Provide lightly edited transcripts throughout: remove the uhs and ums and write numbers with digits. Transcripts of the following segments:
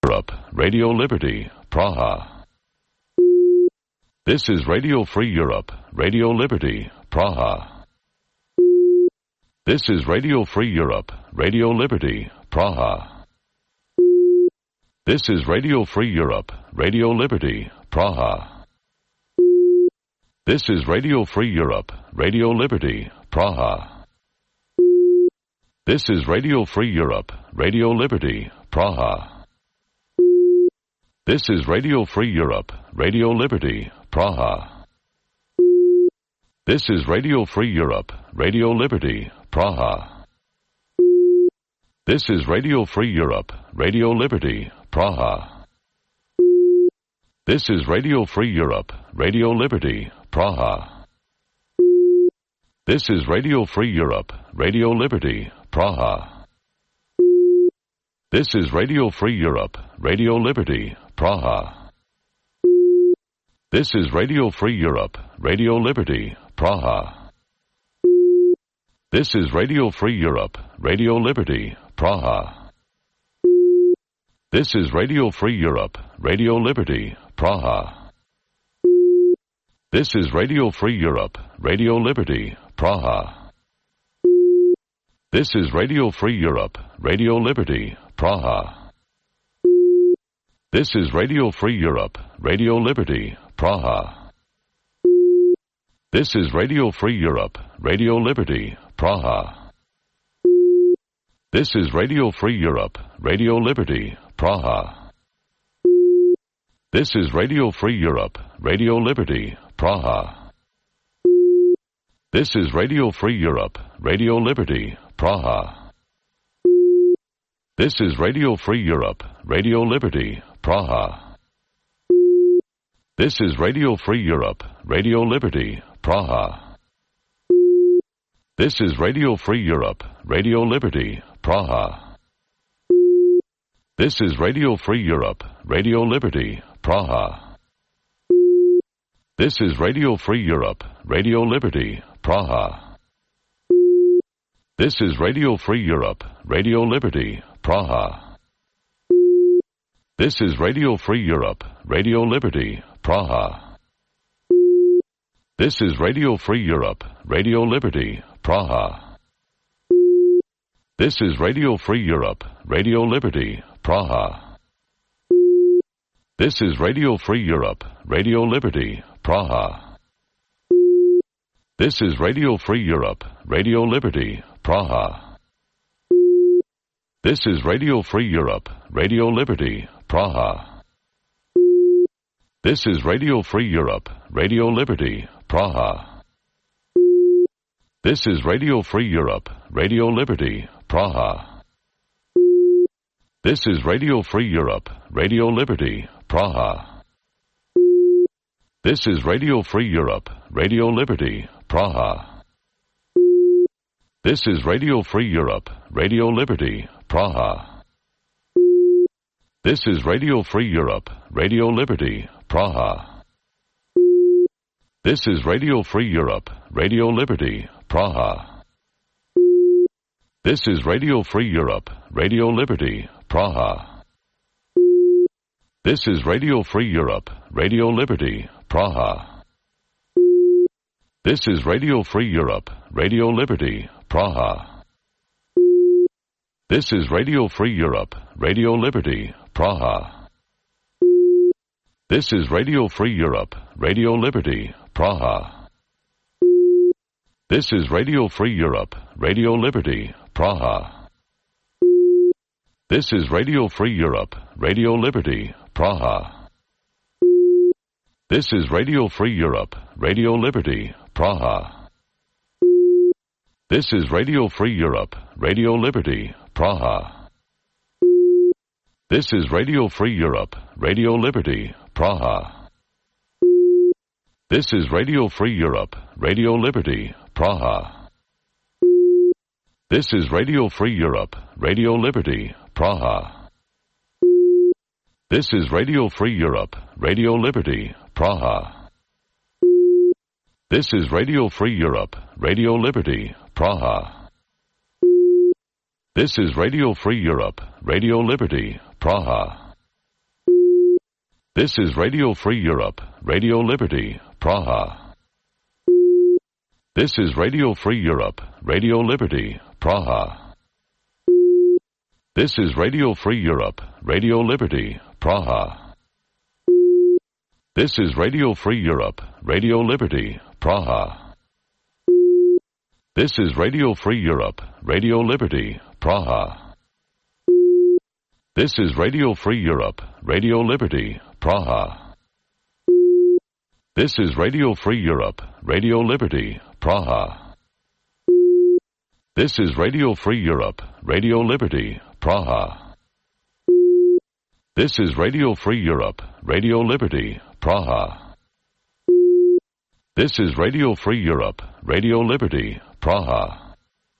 Europe, Radio Liberty, Praha. This is Radio Free Europe, Radio Liberty, Praha. This is Radio Free Europe, Radio Liberty, Praha. This is Radio Free Europe, Radio Liberty, Praha. This is Radio Free Europe, Radio Liberty, Praha. This is Radio Free Europe, Radio Liberty, Praha. This is Radio Free Europe, Radio Liberty, Praha. This is Radio Free Europe, Radio Liberty, Praha. This is Radio Free Europe, Radio Liberty, Praha. This is Radio Free Europe, Radio Liberty, Praha. This is Radio Free Europe, Radio Liberty, Praha. This is Radio Free Europe, Radio Liberty, Praha. This is Radio Free Europe, Radio Liberty, Praha. This is Radio Free Europe, Radio Liberty, Praha. This is Radio Free Europe, Radio Liberty, Praha. This is Radio Free Europe, Radio Liberty, Praha. This is Radio Free Europe, Radio Liberty, Praha. This is Radio Free Europe, Radio Liberty, Praha. This is Radio Free Europe, Radio Liberty, Praha. This is Radio Free Europe, Radio Liberty, Praha. This is Radio Free Europe, Radio Liberty, Praha. This is Radio Free Europe, Radio Liberty, Praha. This is Radio Free Europe, Radio Liberty, Praha. This is Radio Free Europe, Radio Liberty, Praha. This is Radio Free Europe, Radio Liberty, Praha. This is Radio Free Europe, Radio Liberty, Praha. This is Radio Free Europe, Radio Liberty, Praha. This is Radio Free Europe, Radio Liberty, Praha. This is Radio Free Europe, Radio Liberty, Praha. This is Radio Free Europe, Radio Liberty, Praha. This is Radio Free Europe, Radio Liberty, Praha. This is Radio Free Europe, Radio Liberty, Praha. This is Radio Free Europe, Radio Liberty, Praha. This is Radio Free Europe, Radio Liberty, Praha. This is Radio Free Europe, Radio Liberty, Praha. This is Radio Free Europe, Radio Liberty, Praha. This is Radio Free Europe, Radio Liberty, Praha. This is Radio Free Europe, Radio Liberty, Praha. This is Radio Free Europe, Radio Liberty, Praha. This is Radio Free Europe, Radio Liberty, Praha. This is Radio Free Europe, Radio Liberty, Praha. This is Radio Free Europe, Radio Liberty, Praha. This is Radio Free Europe, Radio Liberty, Praha. This is Radio Free Europe, Radio Liberty, Praha. This is Radio Free Europe, Radio Liberty, Praha. This is Radio Free Europe, Radio Liberty, Praha. This is Radio Free Europe, Radio Liberty, Praha. This is Radio Free Europe, Radio Liberty, Praha. This is Radio Free Europe, Radio Liberty, Praha. This is Radio Free Europe, Radio Liberty, Praha. This is Radio Free Europe, Radio Liberty, Praha. This is Radio Free Europe, Radio Liberty, Praha. This is Radio Free Europe, Radio Liberty, Praha. This is Radio Free Europe, Radio Liberty, Praha. This is Radio Free Europe, Radio Liberty, Praha. This is Radio Free Europe, Radio Liberty, Praha. This is Radio Free Europe, Radio Liberty, Praha. This is Radio Free Europe, Radio Liberty, Praha. This is Radio Free Europe, Radio Liberty, Praha. This is Radio Free Europe, Radio Liberty, Praha. This is Radio Free Europe, Radio Liberty, Praha. This is Radio Free Europe, Radio Liberty, Praha. This is Radio Free Europe, Radio Liberty, Praha. This is Radio Free Europe, Radio Liberty, Praha. This is Radio Free Europe, Radio Liberty, Praha. This is Radio Free Europe, Radio Liberty, Praha.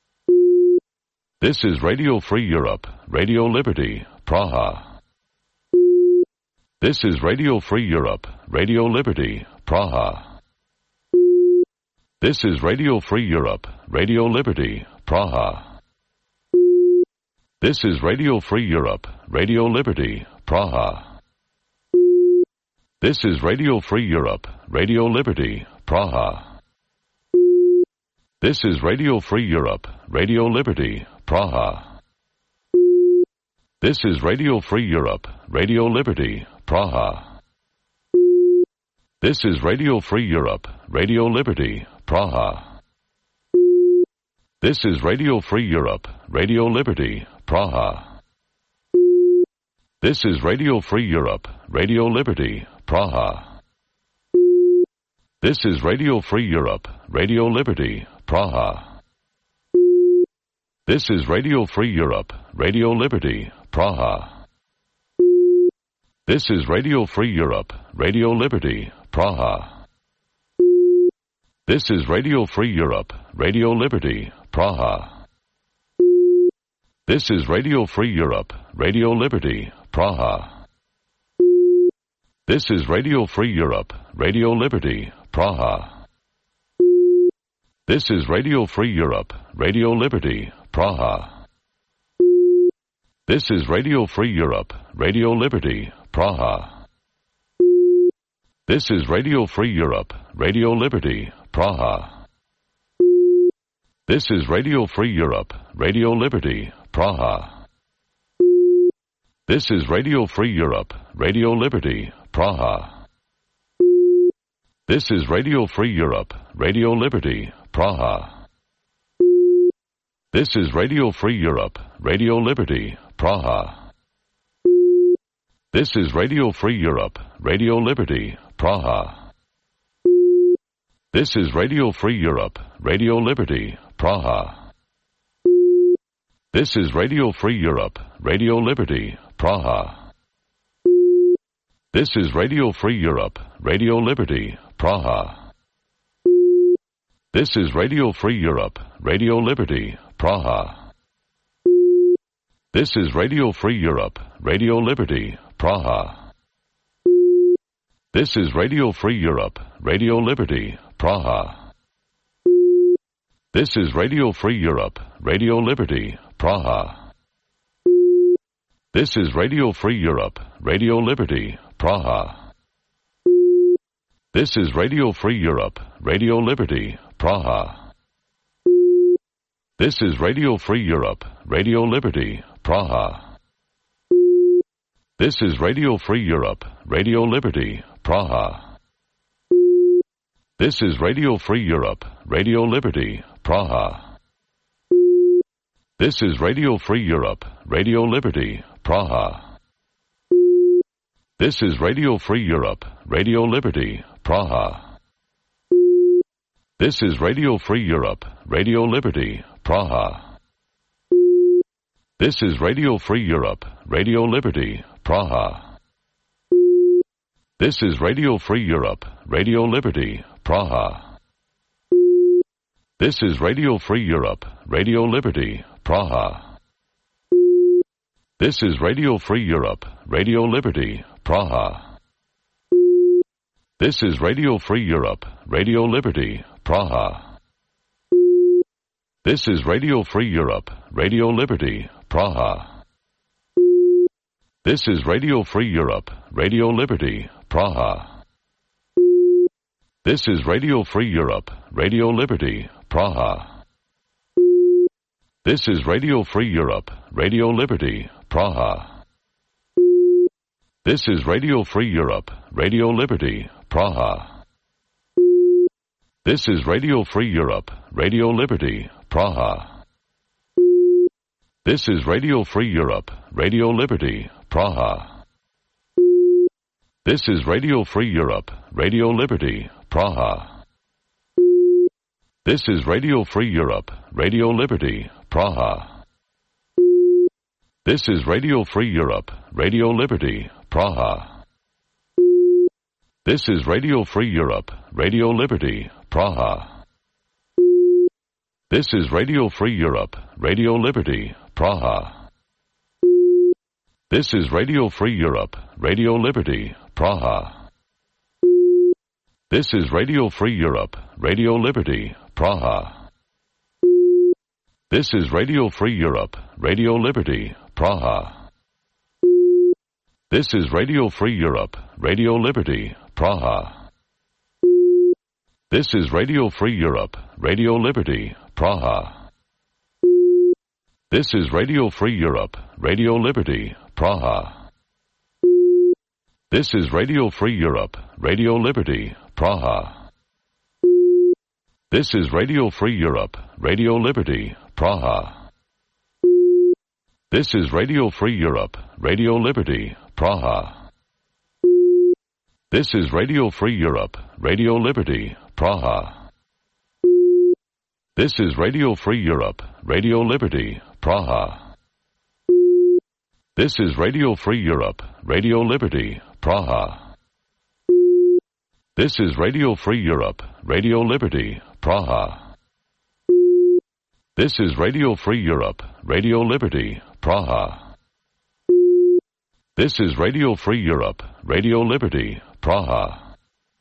This is Radio Free Europe, Radio Liberty, Praha. This is Radio Free Europe, Radio Liberty, Praha. This is Radio Free Europe, Radio Liberty, Praha. This is Radio Free Europe, Radio Liberty, Praha. This is Radio Free Europe, Radio Liberty, Praha. This is Radio Free Europe, Radio Liberty, Praha. This is Radio Free Europe, Radio Liberty, Praha. This is Radio Free Europe, Radio Liberty, Praha. This is Radio Free Europe, Radio Liberty, Praha. This is Radio Free Europe, Radio Liberty, Praha. This is Radio Free Europe, Radio Liberty, Praha. This is Radio Free Europe, Radio Liberty, Praha. This is Radio Free Europe, Radio Liberty, Praha. This is Radio Free Europe, Radio Liberty, Praha. This is Radio Free Europe, Radio Liberty, Praha. This is Radio Free Europe, Radio Liberty, Praha. This is Radio Free Europe, Radio Liberty, Praha. This is Radio Free Europe, Radio Liberty, Praha. This is Radio Free Europe, Radio Liberty, Praha. This is Radio Free Europe, Radio Liberty, Praha. This is Radio Free Europe, Radio Liberty, Praha. This is Radio Free Europe, Radio Liberty, Praha. This is Radio Free Europe, Radio Liberty, Praha. This is Radio Free Europe, Radio Liberty, Praha. This is Radio Free Europe, Radio Liberty, Praha. This is Radio Free Europe, Radio Liberty, Praha. This is Radio Free Europe, Radio Liberty, Praha. This is Radio Free Europe, Radio Liberty, Praha. This is Radio Free Europe, Radio Liberty, Praha. This is Radio Free Europe, Radio Liberty, Praha. This is Radio Free Europe, Radio Liberty, Praha. This is Radio Free Europe, Radio Liberty, Praha. This is Radio Free Europe, Radio Liberty, Praha. This is Radio Free Europe, Radio Liberty, Praha. This is Radio Free Europe, Radio Liberty, Praha. This is Radio Free Europe, Radio Liberty, Praha. This is Radio Free Europe, Radio Liberty, Praha. This is Radio Free Europe, Radio Liberty, Praha. This is Radio Free Europe, Radio Liberty, Praha. This is Radio Free Europe, Radio Liberty, Praha. This is Radio Free Europe, Radio Liberty, Praha. This is Radio Free Europe, Radio Liberty, Praha. This is Radio Free Europe, Radio Liberty, Praha. This is Radio Free Europe, Radio Liberty, Praha. This is Radio Free Europe, Radio Liberty, Praha. This is Radio Free Europe, Radio Liberty, Praha. This is Radio Free Europe, Radio Liberty, Praha. This is Radio Free Europe, Radio Liberty, Praha. This is Radio Free Europe, Radio Liberty, Praha. This is Radio Free Europe, Radio Liberty, Praha. This is Radio Free Europe, Radio Liberty, Praha. This is Radio Free Europe, Radio Liberty, Praha. This is Radio Free Europe, Radio Liberty, Praha. This is Radio Free Europe, Radio Liberty, Praha. This is Radio Free Europe, Radio Liberty, Praha. This is Radio Free Europe, Radio Liberty, Praha. This is Radio Free Europe, Radio Liberty, Praha. This is Radio Free Europe, Radio Liberty, Praha. This is Radio Free Europe, Radio Liberty, Praha. This is Radio Free Europe, Radio Liberty, Praha. This is Radio Free Europe, Radio Liberty, Praha. This is Radio Free Europe, Radio Liberty, Praha. This is Radio Free Europe, Radio Liberty, Praha. This is Radio Free Europe, Radio Liberty, Praha. This is Radio Free Europe, Radio Liberty, Praha. This is Radio Free Europe, Radio Liberty, Praha. This is Radio Free Europe, Radio Liberty, Praha. This is Radio Free Europe, Radio Liberty, Praha. This is Radio Free Europe, Radio Liberty, Praha. This is Radio Free Europe, Radio Liberty, Praha. This is Radio Free Europe, Radio Liberty, Praha.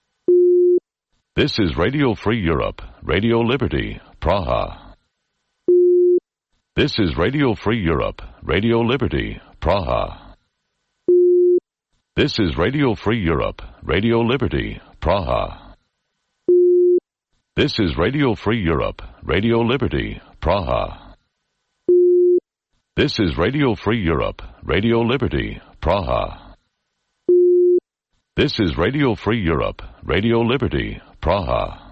This is Radio Free Europe, Radio Liberty, Praha. This is Radio Free Europe, Radio Liberty, Praha. This is Radio Free Europe, Radio Liberty, Praha. This is Radio Free Europe, Radio Liberty, Praha. This is Radio Free Europe, Radio Liberty, Praha. This is Radio Free Europe, Radio Liberty, Praha.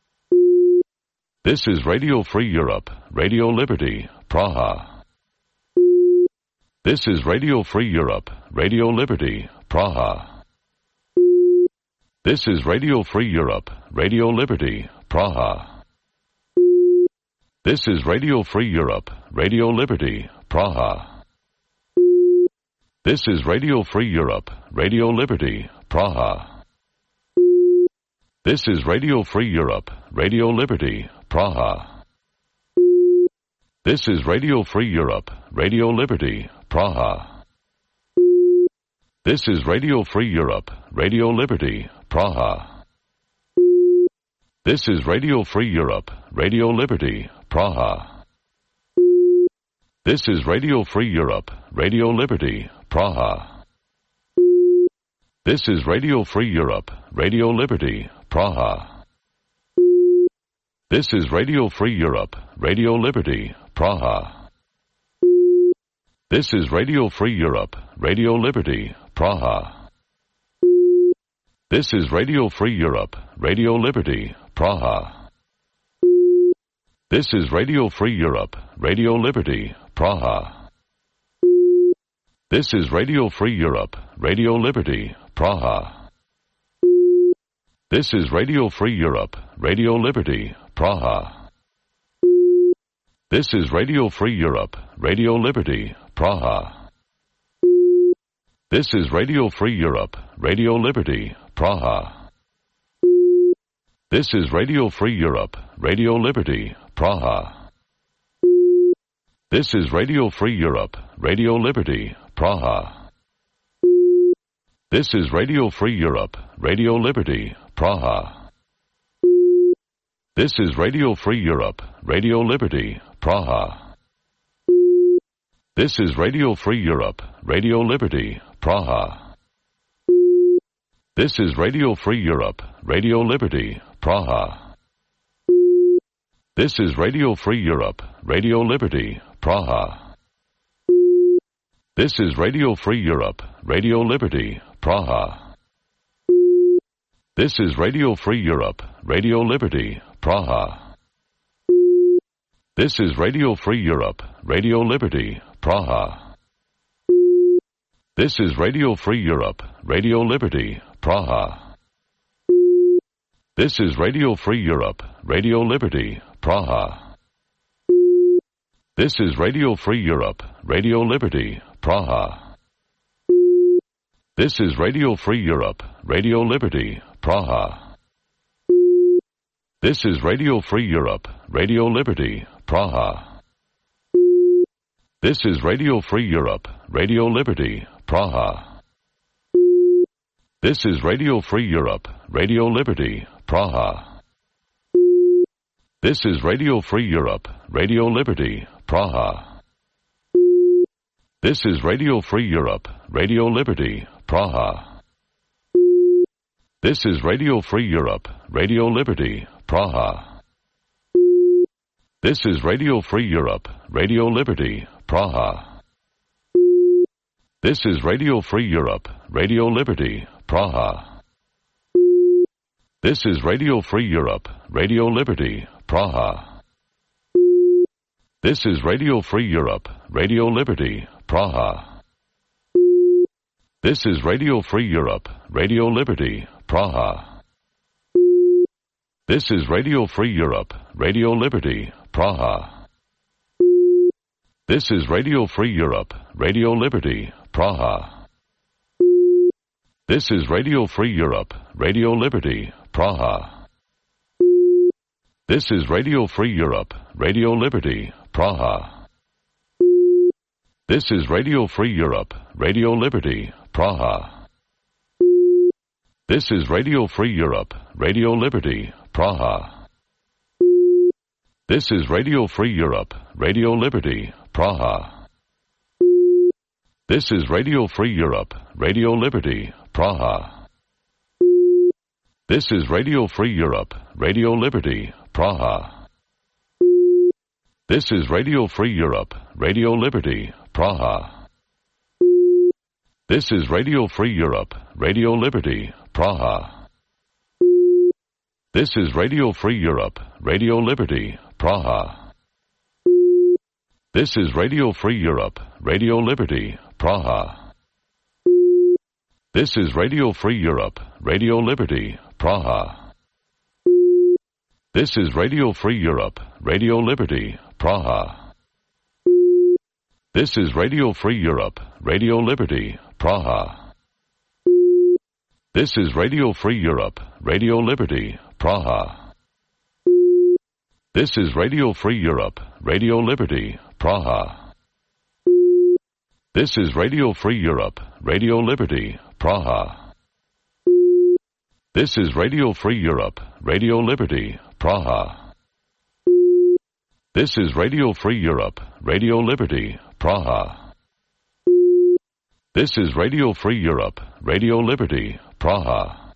This is Radio Free Europe, Radio Liberty, Praha. This is Radio Free Europe, Radio Liberty, Praha. This is Radio Free Europe, Radio Liberty, Praha. This is Radio Free Europe, Radio Liberty, Praha. This is Radio Free Europe, Radio Liberty, Praha. This is Radio Free Europe, Radio Liberty, Praha. This is Radio Free Europe, Radio Liberty, Praha. This is Radio Free Europe, Radio Liberty, Praha. This is Radio Free Europe, Radio Liberty, Praha. This is Radio Free Europe, Radio Liberty, Praha. This is Radio Free Europe, Radio Liberty, Praha. This is Radio Free Europe, Radio Liberty, Praha. This is Radio Free Europe, Radio Liberty, Praha. This is Radio Free Europe, Radio Liberty, Praha. This is Radio Free Europe, Radio Liberty, Praha. This is Radio Free Europe, Radio Liberty, Praha. This is Radio Free Europe, Radio Liberty, Praha. This is Radio Free Europe, Radio Liberty, Praha. This is Radio Free Europe, Radio Liberty, Praha. This is Radio Free Europe, Radio Liberty, Praha. This is Radio Free Europe, Radio Liberty, Praha. This is Radio Free Europe, Radio Liberty, Praha. This is Radio Free Europe, Radio Liberty, Praha. This is Radio Free Europe, Radio Liberty, Praha. This is Radio Free Europe, Radio Liberty, Praha. This is Radio Free Europe, Radio Liberty, Praha. This is Radio Free Europe, Radio Liberty, Praha. This is Radio Free Europe, Radio Liberty, Praha. This is Radio Free Europe, Radio Liberty, Praha. This is Radio Free Europe, Radio Liberty, Praha. This is Radio Free Europe, Radio Liberty, Praha. This is Radio Free Europe, Radio Liberty, Praha. This is Radio Free Europe, Radio Liberty, Praha. This is Radio Free Europe, Radio Liberty, Praha. This is Radio Free Europe, Radio Liberty, Praha. This is Radio Free Europe, Radio Liberty, Praha. This is Radio Free Europe, Radio Liberty, Praha. This is Radio Free Europe, Radio Liberty, Praha. This is Radio Free Europe, Radio Liberty, Praha. This is Radio Free Europe, Radio Liberty, Praha. This is Radio Free Europe, Radio Liberty, Praha. This is Radio Free Europe, Radio Liberty, Praha. This is Radio Free Europe, Radio Liberty, Praha. This is Radio Free Europe, Radio Liberty, Praha. This is Radio Free Europe, Radio Liberty, Praha. This is Radio Free Europe, Radio Liberty, Praha. This is Radio Free Europe, Radio Liberty, Praha. This is Radio Free Europe, Radio Liberty, Praha. This is Radio Free Europe, Radio Liberty, Praha. This is Radio Free Europe, Radio Liberty, Praha. This is Radio Free Europe, Radio Liberty, Praha. This is Radio Free Europe, Radio Liberty, Praha. This is Radio Free Europe, Radio Liberty, Praha. This is Radio Free Europe, Radio Liberty, Praha. This is Radio Free Europe, Radio Liberty, Praha. This is Radio Free Europe, Radio Liberty, Praha. This is Radio Free Europe, Radio Liberty, Praha. This is Radio Free Europe, Radio Liberty, Praha. This is Radio Free Europe, Radio Liberty, Praha. This is Radio Free Europe, Radio Liberty, Praha. This is Radio Free Europe, Radio Liberty, Praha. This is Radio Free Europe, Radio Liberty, Praha. This is Radio Free Europe, Radio Liberty, Praha. This is Radio Free Europe, Radio Liberty, Praha. This is Radio Free Europe, Radio Liberty, Praha. This is Radio Free Europe, Radio Liberty, Praha.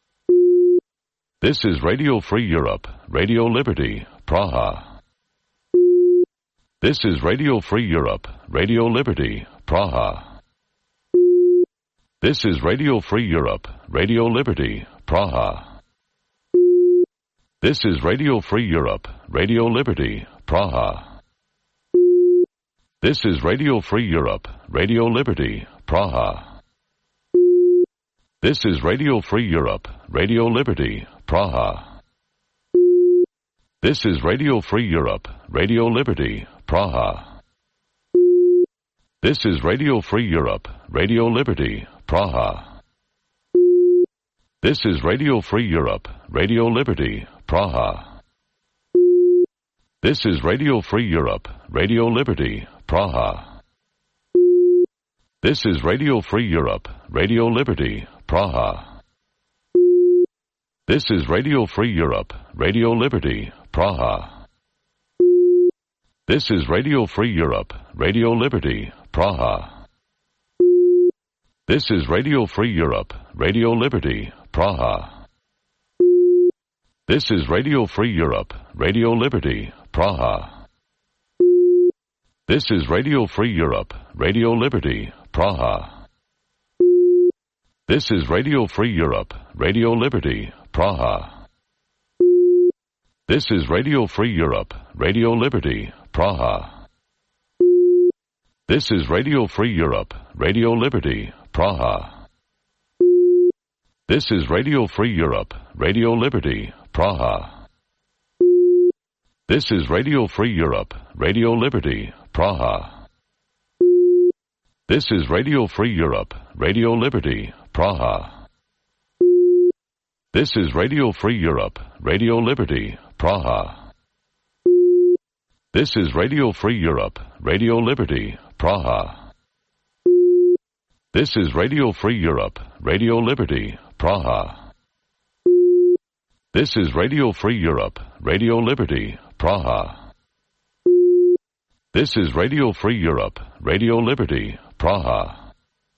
This is Radio Free Europe, Radio Liberty, Praha. This is Radio Free Europe, Radio Liberty, Praha. This is Radio Free Europe, Radio Liberty, Praha. This is Radio Free Europe, Radio Liberty, Praha. This is Radio Free Europe, Radio Liberty, Praha. This is Radio Free Europe, Radio Liberty, Praha. This is Radio Free Europe, Radio Liberty, Praha. This is Radio Free Europe, Radio Liberty, Praha. This is Radio Free Europe, Radio Liberty, Praha. This is Radio Free Europe, Radio Liberty, Praha. This is Radio Free Europe, Radio Liberty, Praha. This is Radio Free Europe, Radio Liberty, Praha. This is Radio Free Europe, Radio Liberty, Praha. This is Radio Free Europe, Radio Liberty, Praha. This is Radio Free Europe, Radio Liberty, Praha. This is Radio Free Europe, Radio Liberty, Praha. This is Radio Free Europe, Radio Liberty, Praha. This is Radio Free Europe, Radio Liberty, Praha. This is Radio Free Europe, Radio Liberty, Praha. This is Radio Free Europe, Radio Liberty, Praha. This is Radio Free Europe, Radio Liberty, Praha. This is Radio Free Europe, Radio Liberty, Praha. This is Radio Free Europe, Radio Liberty, Praha. This is Radio Free Europe, Radio Liberty, Praha. This is Radio Free Europe, Radio Liberty, Praha. This is Radio Free Europe, Radio Liberty, Praha. This is Radio Free Europe, Radio Liberty, Praha.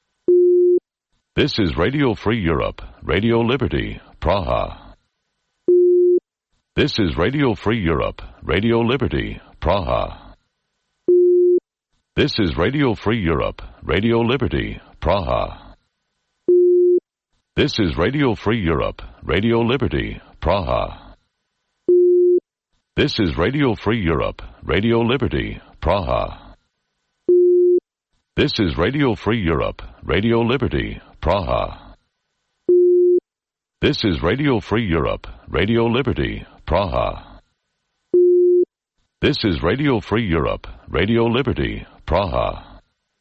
This is Radio Free Europe, Radio Liberty, Praha. This is Radio Free Europe, Radio Liberty, Praha. This is Radio Free Europe, Radio Liberty, Praha. This is Radio Free Europe, Radio Liberty, Praha. This is Radio Free Europe, Radio Liberty, Praha. This is Radio Free Europe, Radio Liberty, Praha. This is Radio Free Europe, Radio Liberty, Praha. This is Radio Free Europe, Radio Liberty, Praha.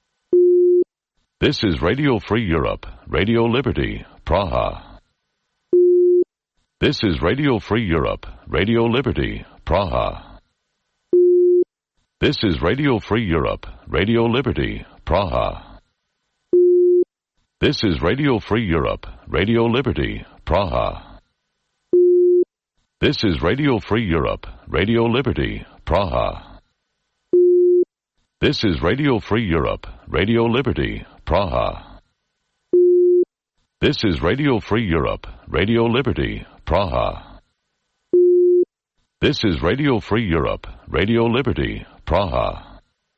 This is Radio Free Europe, Radio Liberty, Praha. This is Radio Free Europe, Radio Liberty, Praha. This is Radio Free Europe, Radio Liberty, Praha. This is Radio Free Europe, Radio Liberty, Praha. This is Radio Free Europe, Radio Liberty, Praha. This is Radio Free Europe, Radio Liberty, Praha. This is Radio Free Europe, Radio Liberty, Praha. This is Radio Free Europe, Radio Liberty, Praha.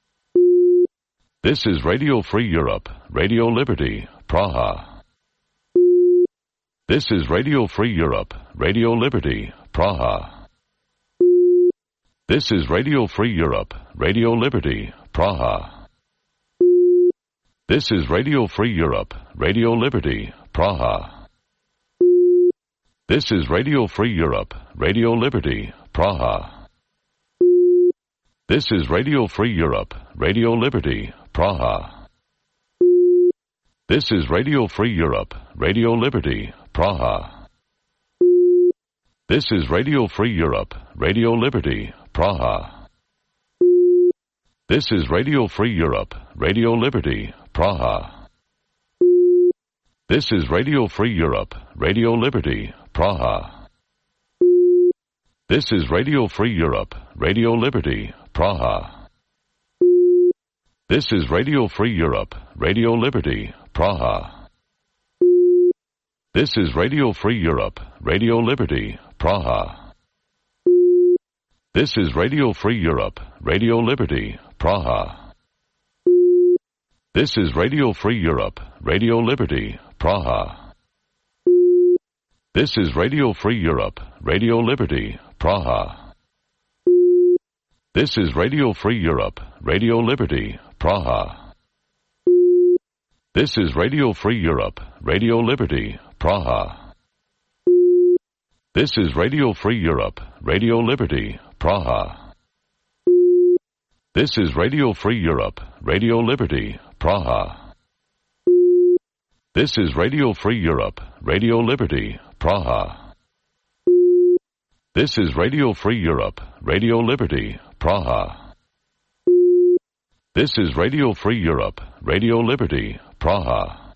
This is Radio Free Europe, Radio Liberty, Praha. This is Radio Free Europe, Radio Liberty, Praha. This is Radio Free Europe, Radio Liberty, Praha. This is Radio Free Europe, Radio Liberty, Praha. This is Radio Free Europe, Radio Liberty, Praha. This is Radio Free Europe, Radio Liberty, Praha. This is Radio Free Europe, Radio Liberty, Praha. This is Radio Free Europe, Radio Liberty, Praha. This is Radio Free Europe, Radio Liberty, Praha. This is Radio Free Europe, Radio Liberty, Praha. This is Radio Free Europe, Radio Liberty, Praha. This is Radio Free Europe, Radio Liberty, Praha. This is Radio Free Europe, Radio Liberty, Praha. This is Radio Free Europe, Radio Liberty, Praha. This is Radio Free Europe, Radio Liberty, Praha. This is Radio Free Europe, Radio Liberty, Praha. This is Radio Free Europe, Radio Liberty, Praha. This is Radio Free Europe, Radio Liberty, Praha. This is Radio Free Europe, Radio Liberty, Praha. This is Radio Free Europe, Radio Liberty, Praha. This is Radio Free Europe, Radio Liberty, Praha. This is Radio Free Europe, Radio Liberty, Praha. This is Radio Free Europe, Radio Liberty, Praha.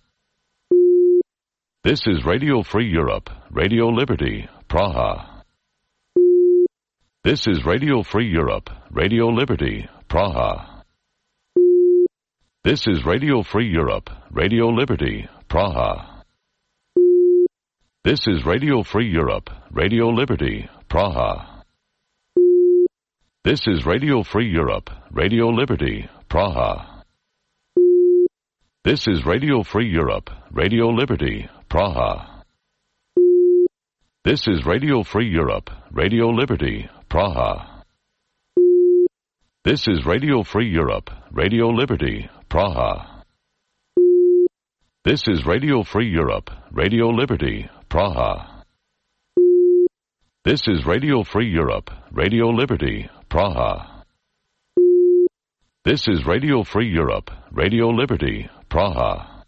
This is Radio Free Europe, Radio Liberty, Praha. This is Radio Free Europe, Radio Liberty, Praha. This is Radio Free Europe, Radio Liberty, Praha. This is Radio Free Europe, Radio Liberty, Praha. This is Radio Free Europe, Radio Liberty, Praha. This is Radio Free Europe, Radio Liberty, Praha. This is Radio Free Europe, Radio Liberty, Praha. This is Radio Free Europe, Radio Liberty, Praha. This is Radio Free Europe, Radio Liberty, Praha. This is Radio Free Europe, Radio Liberty, Praha. This is Radio Free Europe, Radio Liberty, Praha.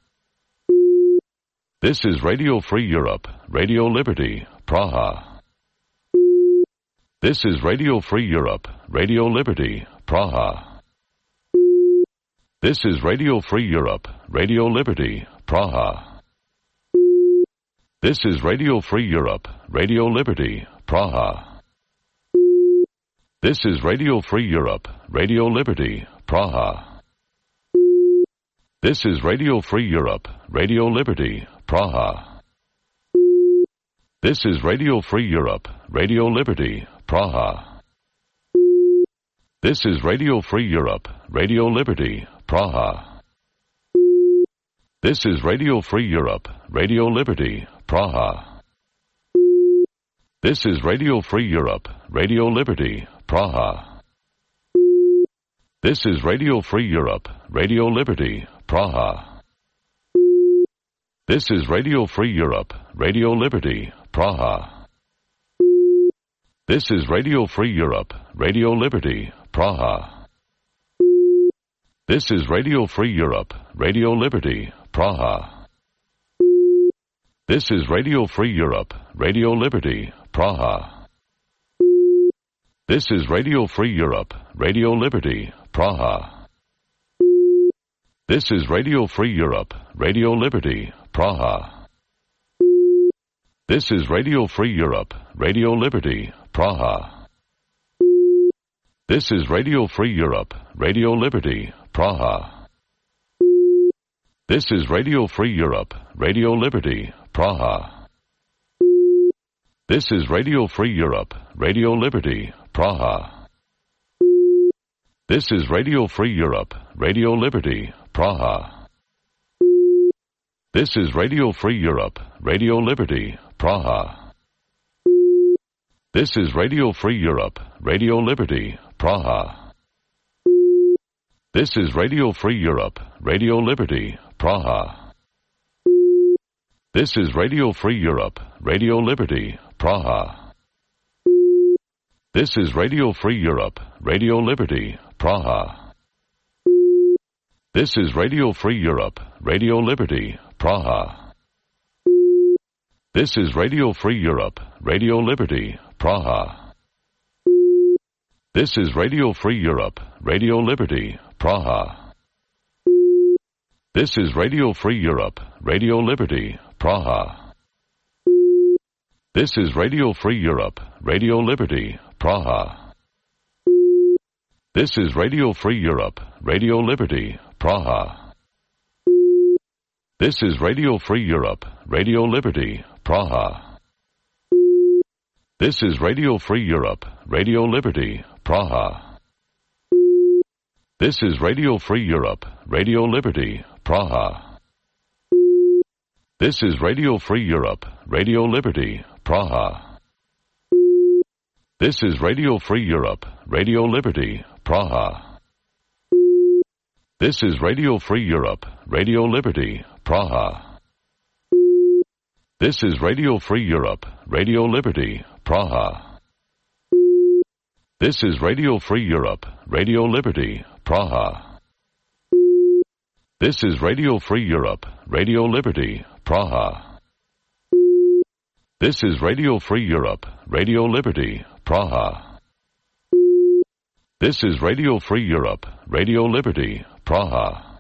This is Radio Free Europe, Radio Liberty, Praha. This is Radio Free Europe, Radio Liberty, Praha. This is Radio Free Europe, Radio Liberty, Praha. This is Radio Free Europe, Radio Liberty, Praha. This is Radio Free Europe, Radio Liberty, Praha. This is Radio Free Europe, Radio Liberty, Praha. This is Radio Free Europe, Radio Liberty, Praha. This is Radio Free Europe, Radio Liberty, Praha. This is Radio Free Europe, Radio Liberty, Praha. This is Radio Free Europe, Radio Liberty, Praha. This is Radio Free Europe, Radio Liberty, Praha. This is Radio Free Europe, Radio Liberty, Praha. This is Radio Free Europe, Radio Liberty, Praha. This is Radio Free Europe, Radio Liberty, Praha. This is Radio Free Europe, Radio Liberty, Praha. This is Radio Free Europe, Radio Liberty, Praha. This is Radio Free Europe, Radio Liberty, Praha. This is Radio Free Europe, Radio Liberty, Praha. This is Radio Free Europe, Radio Liberty, Praha. This is Radio Free Europe, Radio Liberty, Praha. This is Radio Free Europe, Radio Liberty, Praha. This is Radio Free Europe, Radio Liberty, Praha. This is Radio Free Europe, Radio Liberty, Praha. This is Radio Free Europe, Radio Liberty, Praha. This is Radio Free Europe, Radio Liberty, Praha. This is Radio Free Europe, Radio Liberty, Praha. This is Radio Free Europe, Radio Liberty, Praha. This is Radio Free Europe, Radio Liberty, Praha. This is Radio Free Europe, Radio Liberty, Praha. This is Radio Free Europe, Radio Liberty, Praha. This is Radio Free Europe, Radio Liberty, Praha. This is Radio Free Europe, Radio Liberty, Praha. This is Radio Free Europe, Radio Liberty, Praha. This is Radio Free Europe, Radio Liberty, Praha. This is Radio Free Europe, Radio Liberty, Praha. This is Radio Free Europe, Radio Liberty, Praha. This is Radio Free Europe, Radio Liberty, Praha. This is Radio Free Europe, Radio Liberty, Praha. This is Radio Free Europe, Radio Liberty, Praha. This is Radio Free Europe, Radio Liberty, Praha. This is Radio Free Europe, Radio Liberty, Praha. This is Radio Free Europe, Radio Liberty, Praha. This is Radio Free Europe, Radio Liberty, Praha. This is Radio Free Europe, Radio Liberty, Praha.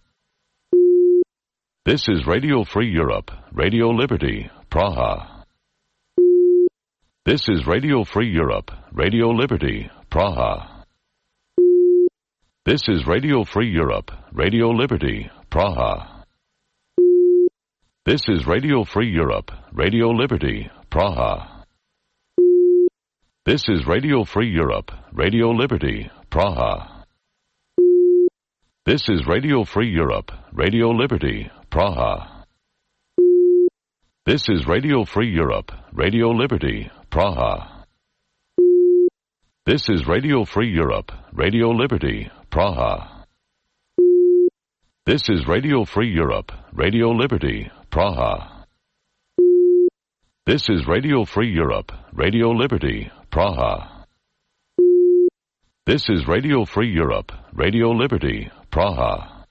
This is Radio Free Europe, Radio Liberty, Praha. This is Radio Free Europe, Radio Liberty, Praha. This is Radio Free Europe, Radio Liberty, Praha. This is Radio Free Europe, Radio Liberty, Praha. This is Radio Free Europe, Radio Liberty, Praha. This is Radio Free Europe, Radio Liberty, Praha. This is Radio Free Europe, Radio Liberty, Praha. This is Radio Free Europe, Radio Liberty, Praha. This is Radio Free Europe, Radio Liberty, Praha. This is Radio Free Europe, Radio Liberty, Praha. This is Radio Free Europe, Radio Liberty, Praha.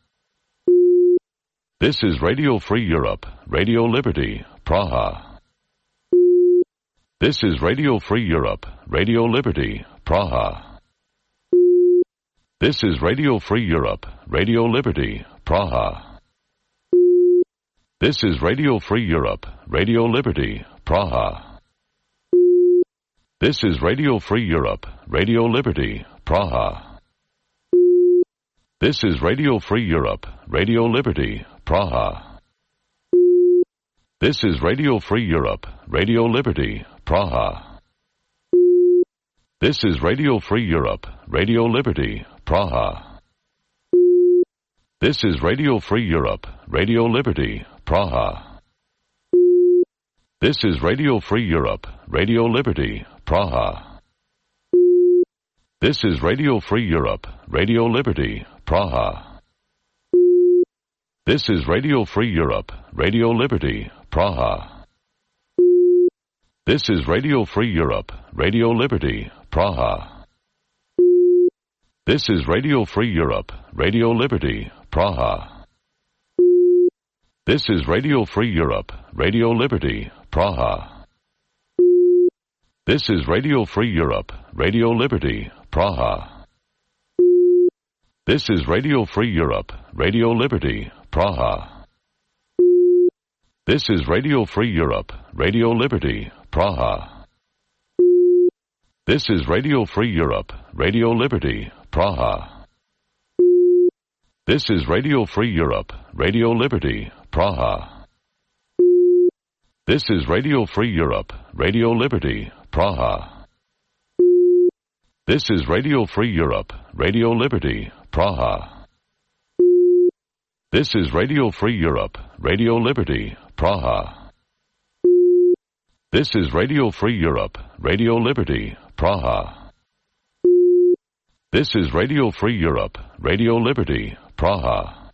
This is Radio Free Europe, Radio Liberty, Praha. This is Radio Free Europe, Radio Liberty, Praha. This is Radio Free Europe, Radio Liberty, Praha. This is Radio Free Europe, Radio Liberty, Praha. This is Radio Free Europe, Radio Liberty, Praha. This is Radio Free Europe, Radio Liberty, Praha. This is Radio Free Europe, Radio Liberty, Praha. This is Radio Free Europe, Radio Liberty, Praha. This is Radio Free Europe, Radio Liberty, Praha. This is Radio Free Europe, Radio Liberty, Praha. This is Radio Free Europe, Radio Liberty, Praha. This is Radio Free Europe, Radio Liberty, Praha. This is Radio Free Europe, Radio Liberty, Praha. This is Radio Free Europe, Radio Liberty, Praha. This is Radio Free Europe, Radio Liberty, Praha. This is Radio Free Europe, Radio Liberty, Praha. This is Radio Free Europe, Radio Liberty, Praha. This is Radio Free Europe, Radio Liberty, Praha. This is Radio Free Europe, Radio Liberty, Praha. This is Radio Free Europe, Radio Liberty, Praha. This is Radio Free Europe, Radio Liberty, Praha. This is Radio Free Europe, Radio Liberty, Praha. This is Radio Free Europe, Radio Liberty, Praha. This is Radio Free Europe, Radio Liberty, Praha. This is Radio Free Europe, Radio Liberty, Praha.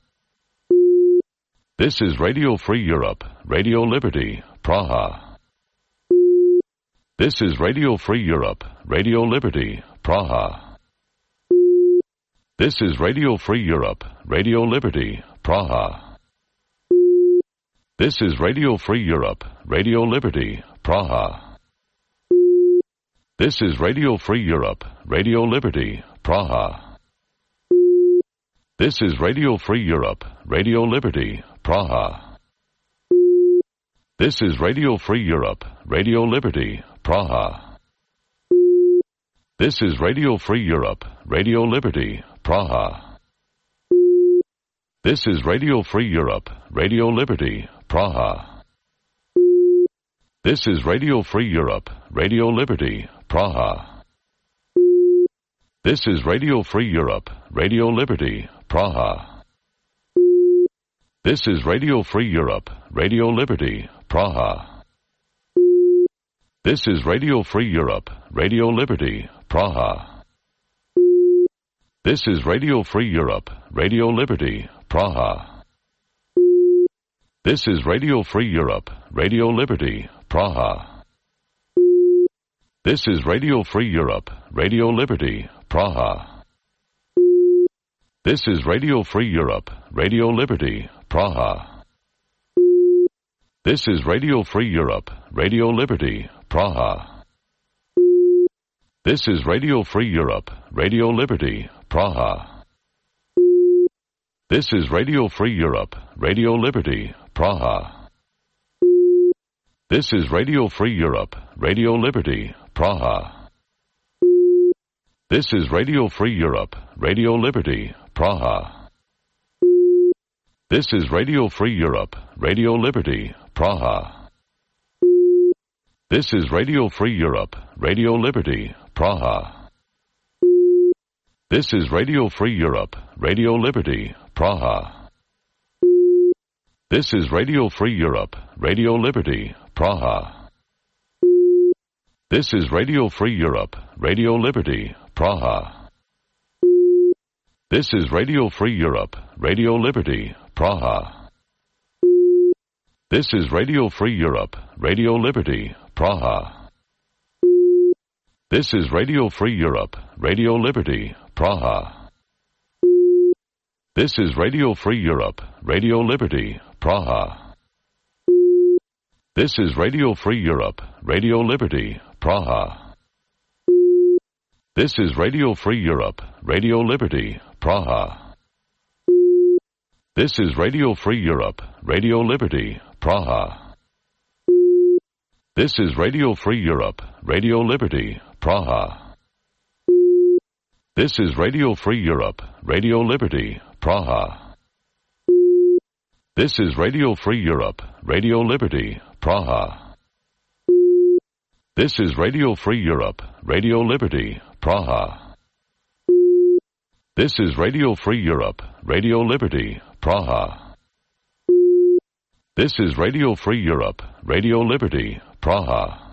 This is Radio Free Europe, Radio Liberty, Praha. This is Radio Free Europe, Radio Liberty, Praha. This is Radio Free Europe, Radio Liberty, Praha. This is Radio Free Europe, Radio Liberty, Praha. This is Radio Free Europe, Radio Liberty, Praha. This is Radio Free Europe, Radio Liberty, Praha. This is Radio Free Europe, Radio Liberty, Praha. This is Radio Free Europe, Radio Liberty, Praha. This is Radio Free Europe, Radio Liberty, Praha. This is Radio Free Europe, Radio Liberty, Praha. This is Radio Free Europe, Radio Liberty, Praha. This is Radio Free Europe, Radio Liberty, Praha. This is Radio Free Europe, Radio Liberty, Praha. This is Radio Free Europe, Radio Liberty, Praha. This is Radio Free Europe, Radio Liberty, Praha. This is Radio Free Europe, Radio Liberty, Praha. This is Radio Free Europe, Radio Liberty, Praha. This is Radio Free Europe, Radio Liberty, Praha. This is Radio Free Europe, Radio Liberty, Praha. This is Radio Free Europe, Radio Liberty, Praha. This is Radio Free Europe, Radio Liberty, Praha. This is Radio Free Europe, Radio Liberty, Praha. This is Radio Free Europe, Radio Liberty, Praha. This is Radio Free Europe, Radio Liberty, Praha. This is Radio Free Europe, Radio Liberty, Praha. This is Radio Free Europe, Radio Liberty, Praha. This is Radio Free Europe, Radio Liberty, Praha. This is Radio Free Europe, Radio Liberty, Praha. This is Radio Free Europe, Radio Liberty, Praha. This is Radio Free Europe, Radio Liberty, Praha. This is Radio Free Europe, Radio Liberty, Praha. This is Radio Free Europe, Radio Liberty, Praha. This is Radio Free Europe, Radio Liberty, Praha. This is Radio Free Europe, Radio Liberty, Praha. This is Radio Free Europe, Radio Liberty, Praha. This is Radio Free Europe, Radio Liberty, Praha. This is Radio Free Europe, Radio Liberty, Praha. This is Radio Free Europe, Radio Liberty, Praha. This is Radio Free Europe, Radio Liberty, Praha. This is Radio Free Europe, Radio Liberty, Praha.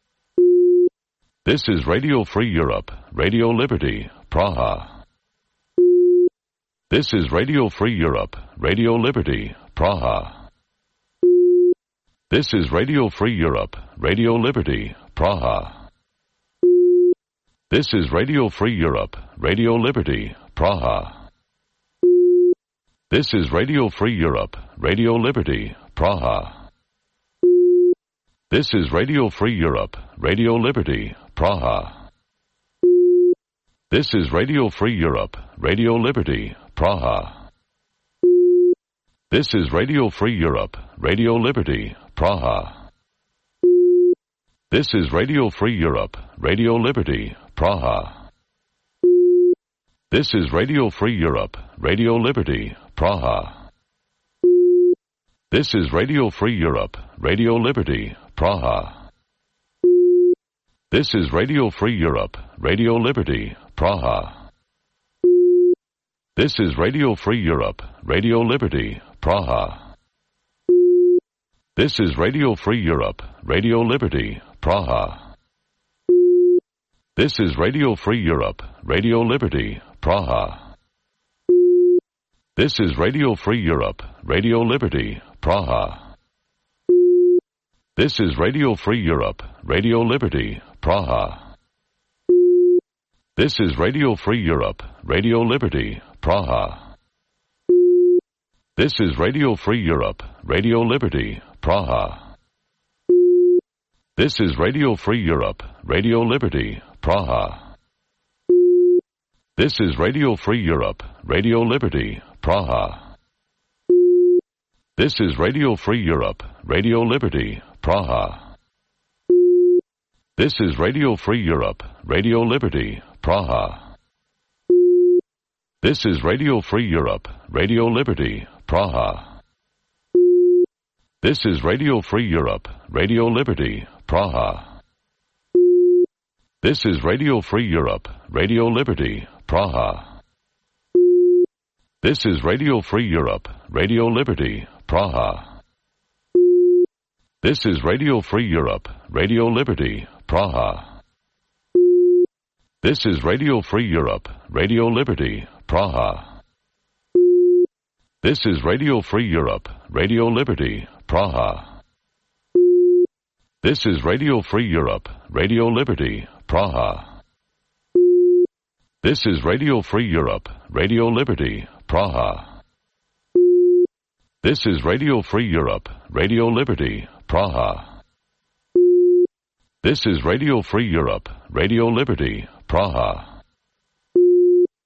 This is Radio Free Europe, Radio Liberty, Praha. This is Radio Free Europe, Radio Liberty, Praha. This is Radio Free Europe, Radio Liberty, Praha. This is Radio Free Europe, Radio Liberty, Praha. This is Radio Free Europe, Radio Liberty, Praha. This is Radio Free Europe, Radio Liberty, Praha. This is Radio Free Europe, Radio Liberty, Praha. This is Radio Free Europe, Radio Liberty, Praha. This is Radio Free Europe, Radio Liberty, Praha. This is Radio Free Europe, Radio Liberty, Praha. This is Radio Free Europe, Radio Liberty, Praha. This is Radio Free Europe, Radio Liberty, Praha. This is Radio Free Europe, Radio Liberty, Praha. This is Radio Free Europe, Radio Liberty, Praha. This is Radio Free Europe, Radio Liberty, Praha. This is Radio Free Europe, Radio Liberty, Praha. This is Radio Free Europe, Radio Liberty, Praha. This is Radio Free Europe, Radio Liberty, Praha. This is Radio Free Europe, Radio Liberty, Praha. This is Radio Free Europe, Radio Liberty, Praha. This is Radio Free Europe, Radio Liberty, Praha. This is Radio Free Europe, Radio Liberty, Praha. This is Radio Free Europe, Radio Liberty, Praha. This is Radio Free Europe, Radio Liberty, Praha. This is Radio Free Europe, Radio Liberty, Praha. This is Radio Free Europe, Radio Liberty, Praha. This is Radio Free Europe, Radio Liberty, Praha. This is Radio Free Europe, Radio Liberty, Praha. This is Radio Free Europe, Radio Liberty, Praha. This is Radio Free Europe, Radio Liberty, Praha. This is Radio Free Europe, Radio Liberty, Praha. This is Radio Free Europe, Radio Liberty, Praha. This is Radio Free Europe, Radio Liberty, Praha. This is Radio Free Europe, Radio Liberty, Praha.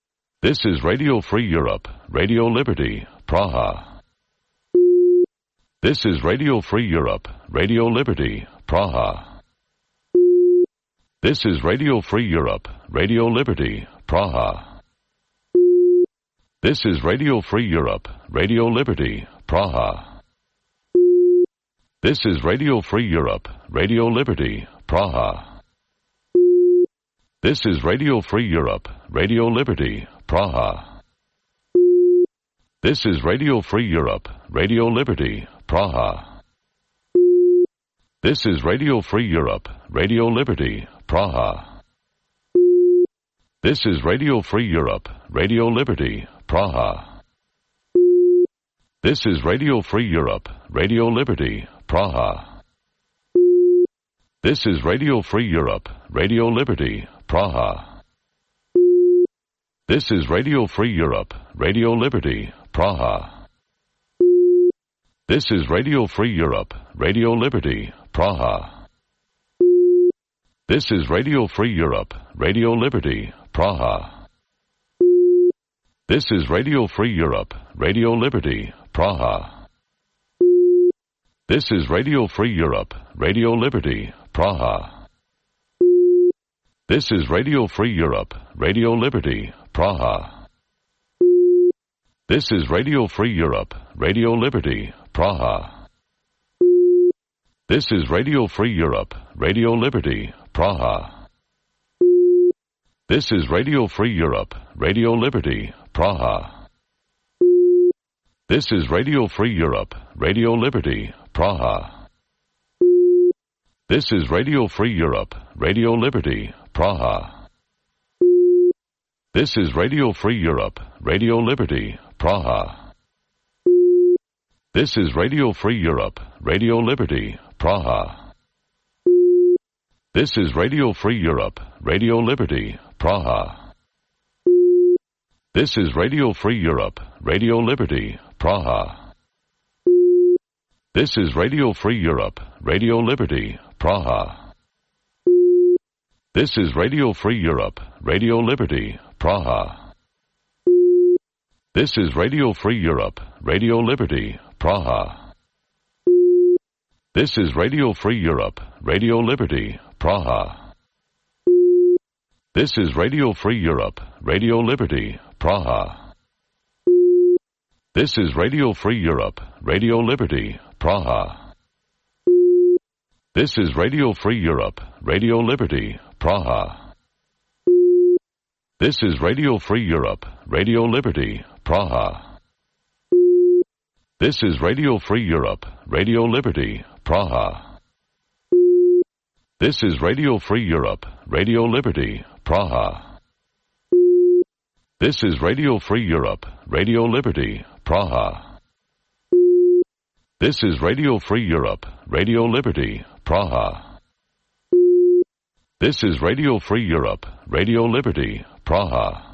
This is Radio Free Europe, Radio Liberty, Praha. This is Radio Free Europe, Radio Liberty, Praha. This is Radio Free Europe, Radio Liberty, Praha. This is Radio Free Europe, Radio Liberty, Praha. This is Radio Free Europe, Radio Liberty, Praha. This is Radio Free Europe, Radio Liberty, Praha. This is Radio Free Europe, Radio Liberty, Praha. This is Radio Free Europe, Radio Liberty, Praha. This is Radio Free Europe, Radio Liberty, Praha. This is Radio Free Europe, Radio Liberty, Praha. This is Radio Free Europe, Radio Liberty, Praha. This is Radio Free Europe, Radio Liberty, Praha. This is Radio Free Europe, Radio Liberty, Praha. This is Radio Free Europe, Radio Liberty, Praha. This is Radio Free Europe, Radio Liberty, Praha. This is Radio Free Europe, Radio Liberty, Praha. This is Radio Free Europe, Radio Liberty, Praha. This is Radio Free Europe, Radio Liberty, Praha. This is Radio Free Europe, Radio Liberty, Praha. This is Radio Free Europe, Radio Liberty, Praha. This is Radio Free Europe, Radio Liberty, Praha. This is Radio Free Europe, Radio Liberty, Praha. This is Radio Free Europe, Radio Liberty, Praha. This is Radio Free Europe, Radio Liberty, Praha. This is Radio Free Europe, Radio Liberty, Praha. This is Radio Free Europe, Radio Liberty, Praha. This is Radio Free Europe, Radio Liberty, Praha. This is Radio Free Europe, Radio Liberty, Praha. This is Radio Free Europe, Radio Liberty, Praha. This is Radio Free Europe, Radio Liberty, Praha. This is Radio Free Europe, Radio Liberty, Praha. This is Radio Free Europe, Radio Liberty, Praha. This is Radio Free Europe, Radio Liberty, Praha. This is Radio Free Europe, Radio Liberty, Praha. This is Radio Free Europe, Radio Liberty, Praha. This is Radio Free Europe, Radio Liberty, Praha. This is Radio Free Europe, Radio Liberty, Praha. This is Radio Free Europe, Radio Liberty, Praha. This is Radio Free Europe, Radio Liberty, Praha.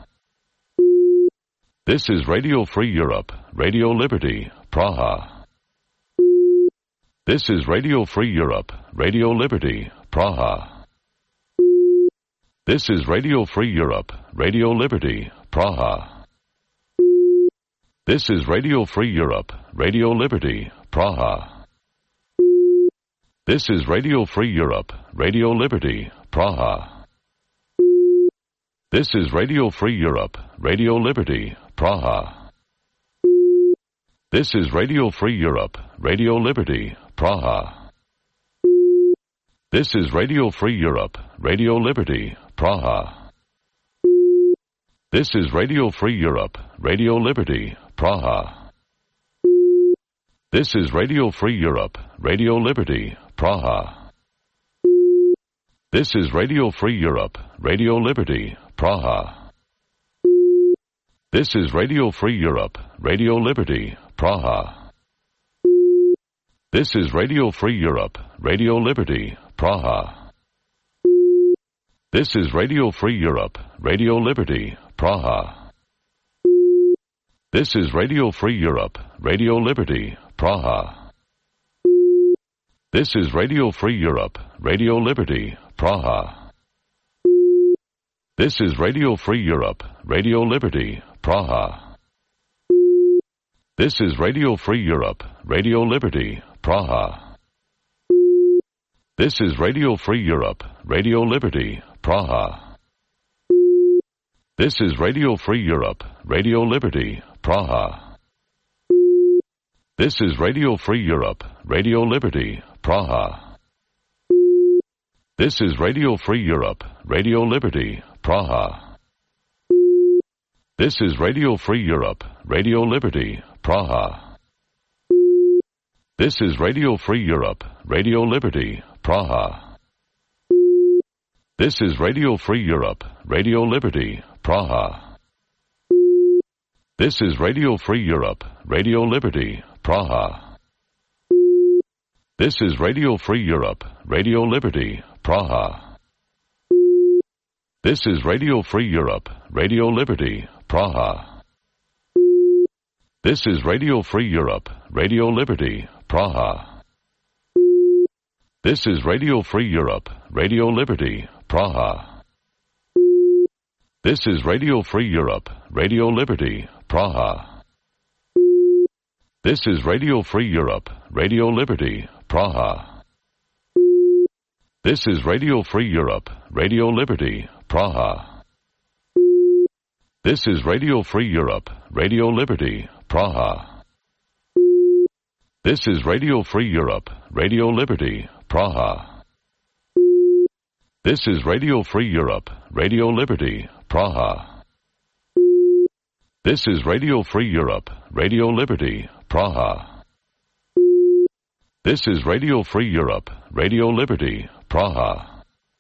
This is Radio Free Europe, Radio Liberty, Praha. This is Radio Free Europe, Radio Liberty, Praha. This is Radio Free Europe, Radio Liberty, Praha. This is Radio Free Europe, Radio Liberty, Praha. This is Radio Free Europe, Radio Liberty, Praha. This is Radio Free Europe, Radio Liberty, Praha. This is Radio Free Europe, Radio Liberty, Praha. This is Radio Free Europe, Radio Liberty, Praha. This is Radio Free Europe, Radio Liberty, Praha. This is Radio Free Europe, Radio Liberty, Praha. This is Radio Free Europe, Radio Liberty, Praha. This is Radio Free Europe, Radio Liberty, Praha. This is Radio Free Europe, Radio Liberty, Praha. This is Radio Free Europe, Radio Liberty, Praha. This is Radio Free Europe, Radio Liberty, Praha. This is Radio Free Europe, Radio Liberty, Praha. This is Radio Free Europe, Radio Liberty, Praha. This is Radio Free Europe, Radio Liberty, Praha. This is Radio Free Europe, Radio Liberty, Praha. This is Radio Free Europe, Radio Liberty, Praha. This is Radio Free Europe, Radio Liberty, Praha. This is Radio Free Europe, Radio Liberty, Praha. This is Radio Free Europe, Radio Liberty, Praha. This is Radio Free Europe, Radio Liberty, Praha. This is Radio Free Europe, Radio Liberty, Praha. This is Radio Free Europe, Radio Liberty, Praha. This is Radio Free Europe, Radio Liberty, Praha. This is Radio Free Europe, Radio Liberty, Praha. This is Radio Free Europe, Radio Liberty, Praha. This is Radio Free Europe, Radio Liberty, Praha. This is Radio Free Europe, Radio Liberty, Praha. This is Radio Free Europe, Radio Liberty, Praha. This is Radio Free Europe, Radio Liberty, Praha. This is Radio Free Europe, Radio Liberty, Praha. This is Radio Free Europe, Radio Liberty, Praha. This is Radio Free Europe, Radio Liberty, Praha. This is Radio Free Europe, Radio Liberty, Praha. This is Radio Free Europe, Radio Liberty, Praha.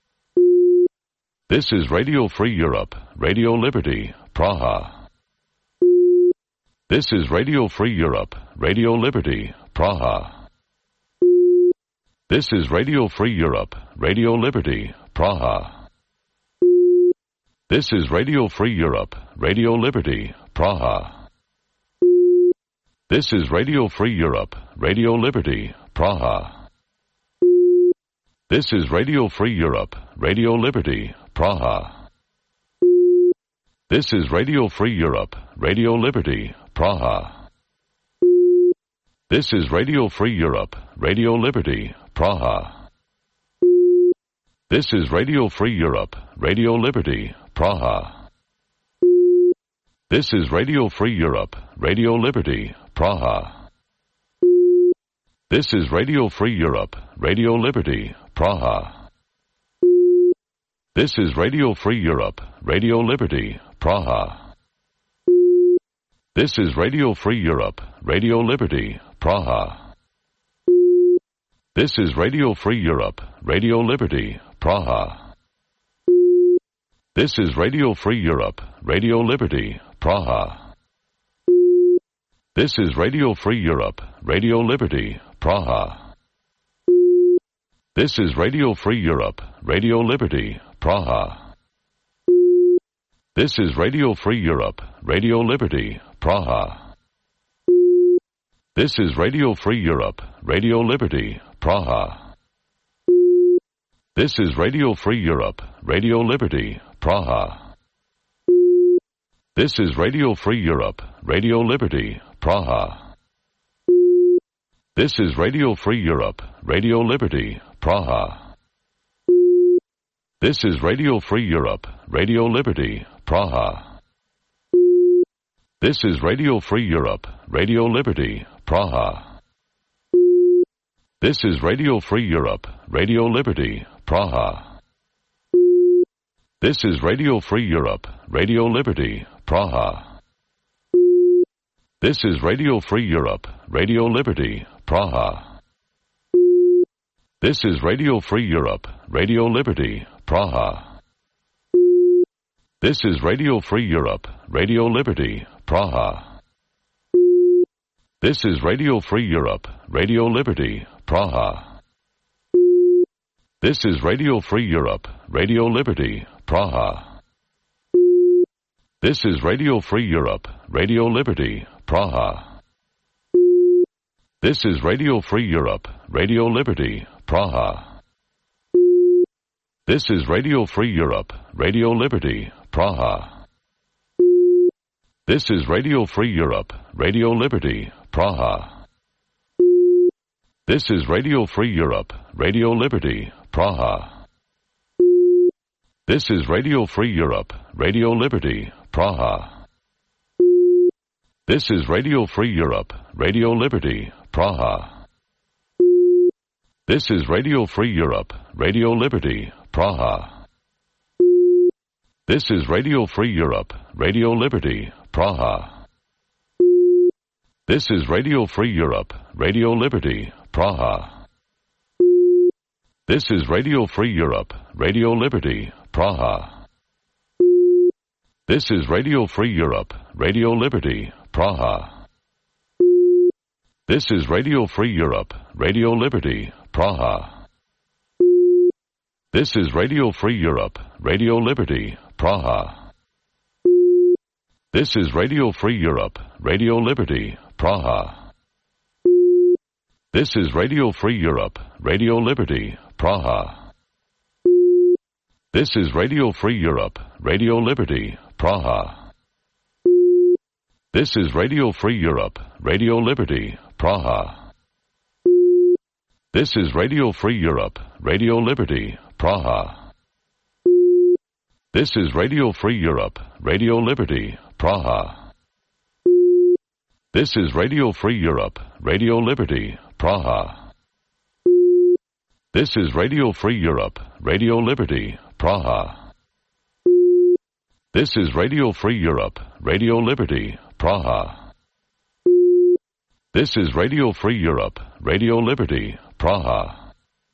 This is Radio Free Europe, Radio Liberty, Praha. This is Radio Free Europe, Radio Liberty, Praha. This is Radio Free Europe, Radio Liberty, Praha. This is Radio Free Europe, Radio Liberty, Praha. This is Radio Free Europe, Radio Liberty, Praha. This is Radio Free Europe, Radio Liberty, Praha. This is Radio Free Europe, Radio Liberty, Praha. This is Radio Free Europe, Radio Liberty, Praha. This is Radio Free Europe, Radio Liberty, Praha. This is Radio Free Europe, Radio Liberty, Praha. This is Radio Free Europe, Radio Liberty, Praha. This is Radio Free Europe, Radio Liberty, Praha. This is Radio Free Europe, Radio Liberty, Praha. This is Radio Free Europe, Radio Liberty, Praha. This is Radio Free Europe, Radio Liberty, Praha. This is Radio Free Europe, Radio Liberty, Praha. This is Radio Free Europe, Radio Liberty, Praha. This is Radio Free Europe, Radio Liberty, Praha. This is Radio Free Europe, Radio Liberty, Praha. This is Radio Free Europe, Radio Liberty, Praha. This is Radio Free Europe, Radio Liberty, Praha. This is Radio Free Europe, Radio Liberty, Praha. This is Radio Free Europe, Radio Liberty, Praha. This is Radio Free Europe, Radio Liberty, Praha. This is Radio Free Europe, Radio Liberty, Praha. This is Radio Free Europe, Radio Liberty, Praha. This is Radio Free Europe, Radio Liberty, Praha. This is Radio Free Europe, Radio Liberty, Praha. This is Radio Free Europe, Radio Liberty, Praha. This is Radio Free Europe, Radio Liberty, Praha. This is Radio Free Europe, Radio Liberty, Praha. This is Radio Free Europe, Radio Liberty, Praha. This is Radio Free Europe, Radio Liberty, Praha. This is Radio Free Europe, Radio Liberty, Praha. This is Radio Free Europe, Radio Liberty, Praha. This is Radio Free Europe, Radio Liberty, Praha. This is Radio Free Europe, Radio Liberty, Praha. This is Radio Free Europe, Radio Liberty, Praha. This is Radio Free Europe, Radio Liberty, Praha. This is Radio Free Europe, Radio Liberty, Praha. This is Radio Free Europe, Radio Liberty, Praha. This is Radio Free Europe, Radio Liberty, Praha. This is Radio Free Europe, Radio Liberty, Praha. This is Radio Free Europe, Radio Liberty, Praha. This is Radio Free Europe, Radio Liberty, Praha. This is Radio Free Europe, Radio Liberty, Praha. This is Radio Free Europe, Radio Liberty, Praha. This is Radio Free Europe, Radio Liberty, Praha. This is Radio Free Europe, Radio Liberty, Praha. This is Radio Free Europe, Radio Liberty, Praha. This is Radio Free Europe, Radio Liberty, Praha. This is Radio Free Europe, Radio Liberty, Praha. This is Radio Free Europe, Radio Liberty, Praha. This is Radio Free Europe, Radio Liberty, Praha. This is Radio Free Europe, Radio Liberty, Praha.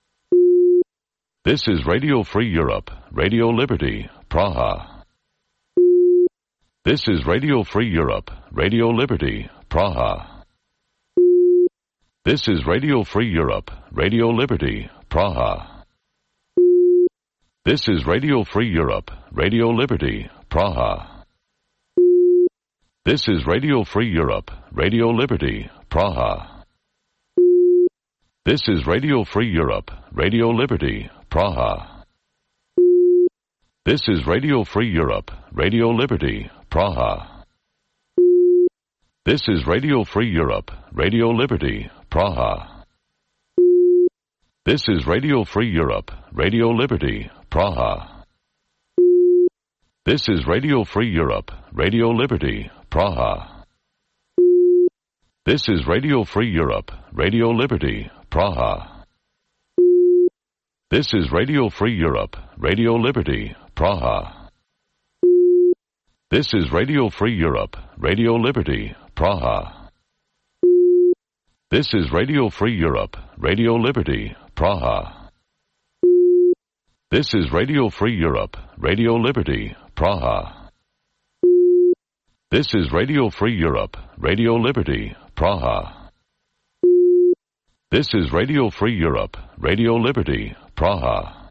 This is Radio Free Europe, Radio Liberty, Praha. This is Radio Free Europe, Radio Liberty, Praha. This is Radio Free Europe, Radio Liberty, Praha. This is Radio Free Europe, Radio Liberty, Praha. This is Radio Free Europe, Radio Liberty, Praha. This is Radio Free Europe, Radio Liberty, Praha. This is Radio Free Europe, Radio Liberty, Praha. This is Radio Free Europe, Radio Liberty, Praha. This is Radio Free Europe, Radio Liberty, Praha. This is Radio Free Europe, Radio Liberty, Praha. This is Radio Free Europe, Radio Liberty, Praha. This is Radio Free Europe, Radio Liberty, Praha. This is Radio Free Europe, Radio Liberty, Praha. This is Radio Free Europe, Radio Liberty, Praha. This is Radio Free Europe, Radio Liberty, Praha. This is Radio Free Europe, Radio Liberty, Praha. This is Radio Free Europe, Radio Liberty, Praha.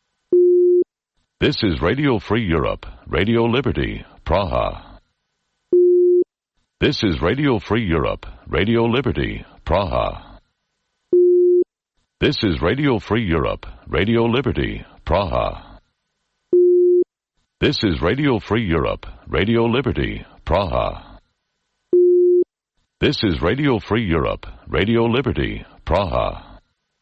This is Radio Free Europe, Radio Liberty, Praha. This is Radio Free Europe, Radio Liberty, Praha. This is Radio Free Europe, Radio Liberty, Praha. This is Radio Free Europe, Radio Liberty, Praha. This is Radio Free Europe, Radio Liberty, Praha.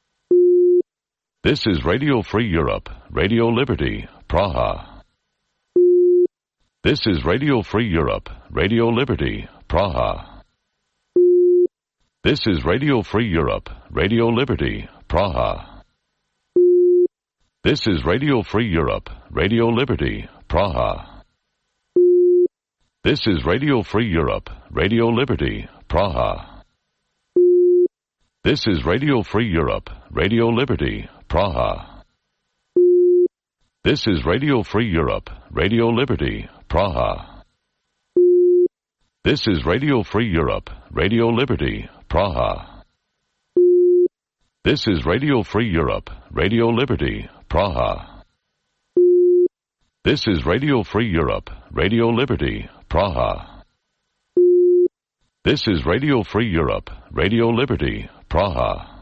This is Radio Free Europe, Radio Liberty, Praha. This is Radio Free Europe, Radio Liberty, Praha. This is Radio Free Europe, Radio Liberty, Praha. This is Radio Free Europe, Radio Liberty, Praha. This is Radio Free Europe, Radio Liberty, Praha. This is Radio Free Europe, Radio Liberty, Praha. This is Radio Free Europe, Radio Liberty, Praha. This is Radio Free Europe, Radio Liberty, Praha. This is Radio Free Europe, Radio Liberty, Praha. This is Radio Free Europe, Radio Liberty, Praha. This is Radio Free Europe, Radio Liberty, Praha.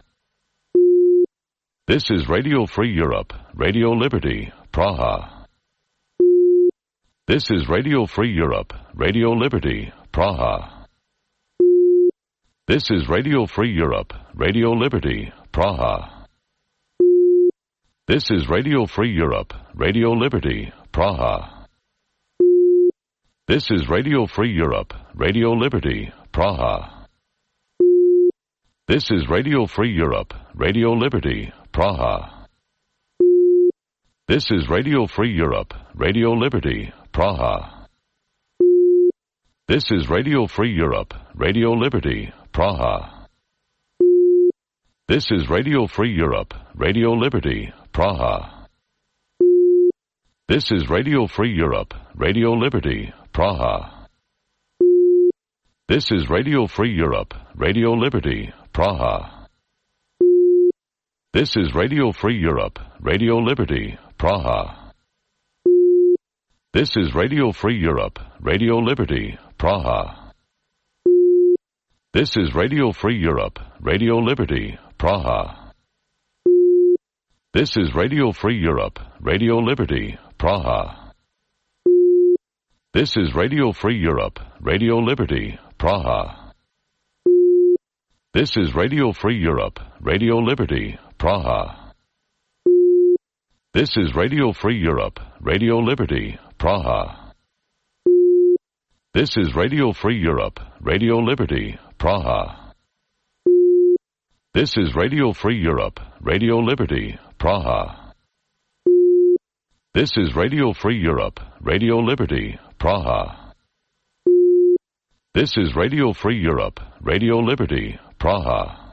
This is Radio Free Europe, Radio Liberty, Praha. This is Radio Free Europe, Radio Liberty, Praha. This is Radio Free Europe, Radio Liberty, Praha. This is Radio Free Europe, Radio Liberty, Praha. This is Radio Free Europe, Radio Liberty, Praha. This is Radio Free Europe, Radio Liberty, Praha. This is Radio Free Europe, Radio Liberty, Praha. This is Radio Free Europe, Radio Liberty, Praha. This is Radio Free Europe, Radio Liberty, Praha. This is Radio Free Europe, Radio Liberty, Praha. This is Radio Free Europe, Radio Liberty, Praha. This is Radio Free Europe, Radio Liberty, Praha. This is Radio Free Europe, Radio Liberty, Praha. This is Radio Free Europe, Radio Liberty, Praha. This is Radio Free Europe, Radio Liberty, Praha. This is Radio Free Europe, Radio Liberty, Praha. This is Radio Free Europe, Radio Liberty, Praha. This is Radio Free Europe, Radio Liberty, Praha. This is Radio Free Europe, Radio Liberty, Praha. This is Radio Free Europe, Radio Liberty, Praha. This is Radio Free Europe, Radio Liberty, Praha. This is Radio Free Europe, Radio Liberty, Praha.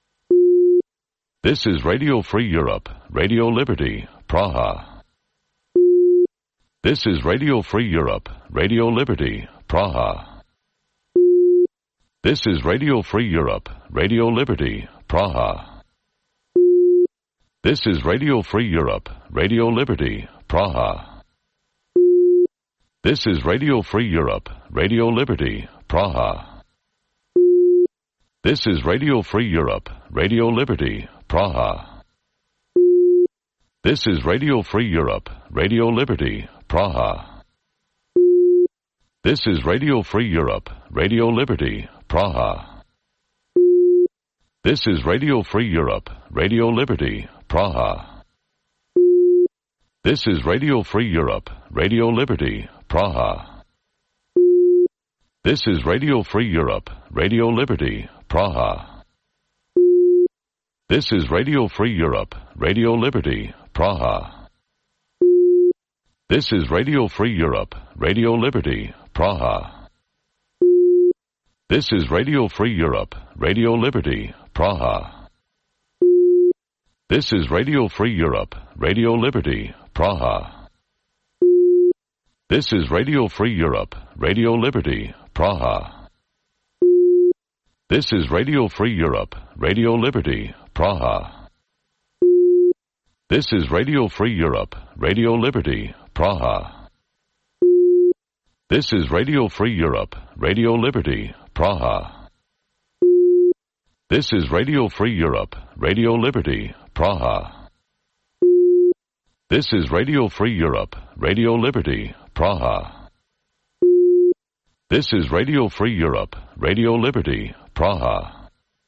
This is Radio Free Europe, Radio Liberty, Praha. This is Radio Free Europe, Radio Liberty, Praha. This is Radio Free Europe, Radio Liberty, Praha. This is Radio Free Europe, Radio Liberty, Praha. This is Radio Free Europe, Radio Liberty, Praha. This is Radio Free Europe, Radio Liberty, Praha. This is Radio Free Europe, Radio Liberty, Praha. This is Radio Free Europe, Radio Liberty, Praha. This is Radio Free Europe, Radio Liberty, Praha. This is Radio Free Europe, Radio Liberty, Praha. This is Radio Free Europe, Radio Liberty, Praha. This is Radio Free Europe, Radio Liberty, Praha. This is Radio Free Europe, Radio Liberty, Praha. This is Radio Free Europe, Radio Liberty, Praha. This is Radio Free Europe, Radio Liberty, Praha. This is Radio Free Europe, Radio Liberty, Praha. This is Radio Free Europe, Radio Liberty, Praha. This is Radio Free Europe, Radio Liberty, Praha. This is Radio Free Europe, Radio Liberty, Praha. This is Radio Free Europe, Radio Liberty, Praha. This is Radio Free Europe, Radio Liberty, Praha. This is Radio Free Europe, Radio Liberty, Praha.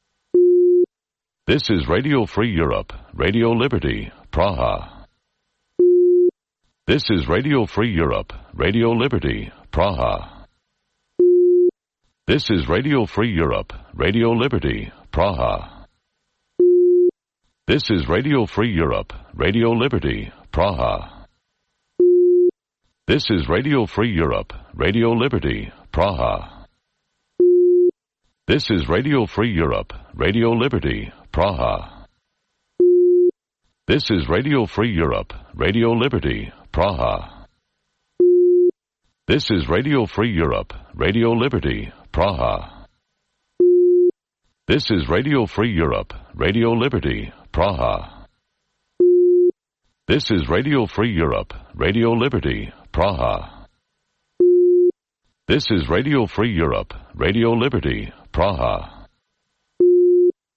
This is Radio Free Europe, Radio Liberty, Praha. This is Radio Free Europe, Radio Liberty, Praha. This is Radio Free Europe, Radio Liberty, Praha. This is Radio Free Europe, Radio Liberty, Praha. This is Radio Free Europe, Radio Liberty, Praha. This is Radio Free Europe, Radio Liberty, Praha. This is Radio Free Europe, Radio Liberty, Praha. This is Radio Free Europe, Radio Liberty, Praha. This is Radio Free Europe, Radio Liberty, Praha. This is Radio Free Europe, Radio Liberty, Praha. This is Radio Free Europe, Radio Liberty, Praha.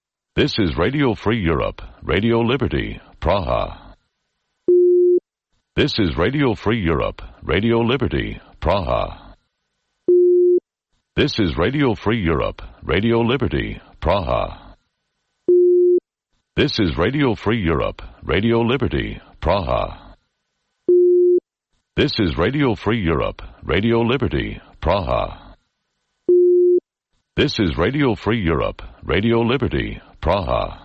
This is Radio Free Europe, Radio Liberty, Praha. This is Radio Free Europe, Radio Liberty, Praha. This is Radio Free Europe, Radio Liberty, Praha. This is Radio Free Europe, Radio Liberty, Praha. This is Radio Free Europe, Radio Liberty, Praha. This is Radio Free Europe, Radio Liberty, Praha.